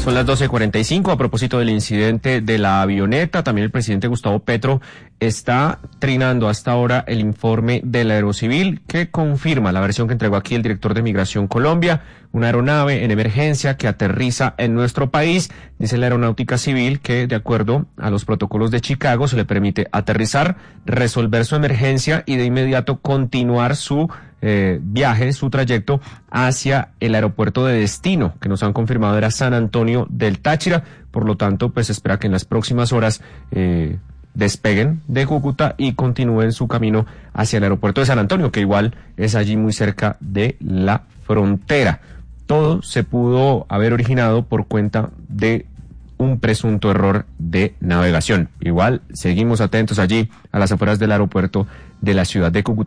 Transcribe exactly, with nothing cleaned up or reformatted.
Son las doce cuarenta y cinco. A propósito del incidente de la avioneta, también el presidente Gustavo Petro está trinando hasta ahora el informe del Aerocivil que confirma la versión que entregó aquí el director de Migración Colombia, una aeronave en emergencia que aterriza en nuestro país. Dice la Aeronáutica Civil que, de acuerdo a los protocolos de Chicago, se le permite aterrizar, resolver su emergencia y de inmediato continuar su eh, viaje, su trayecto hacia el aeropuerto de destino, que nos han confirmado era San Antonio del Táchira. Por lo tanto, pues se espera que en las próximas horas eh, despeguen de Cúcuta y continúen su camino hacia el aeropuerto de San Antonio, que igual es allí muy cerca de la frontera. Todo se pudo haber originado por cuenta de un presunto error de navegación. Igual seguimos atentos allí a las afueras del aeropuerto de la ciudad de Cúcuta.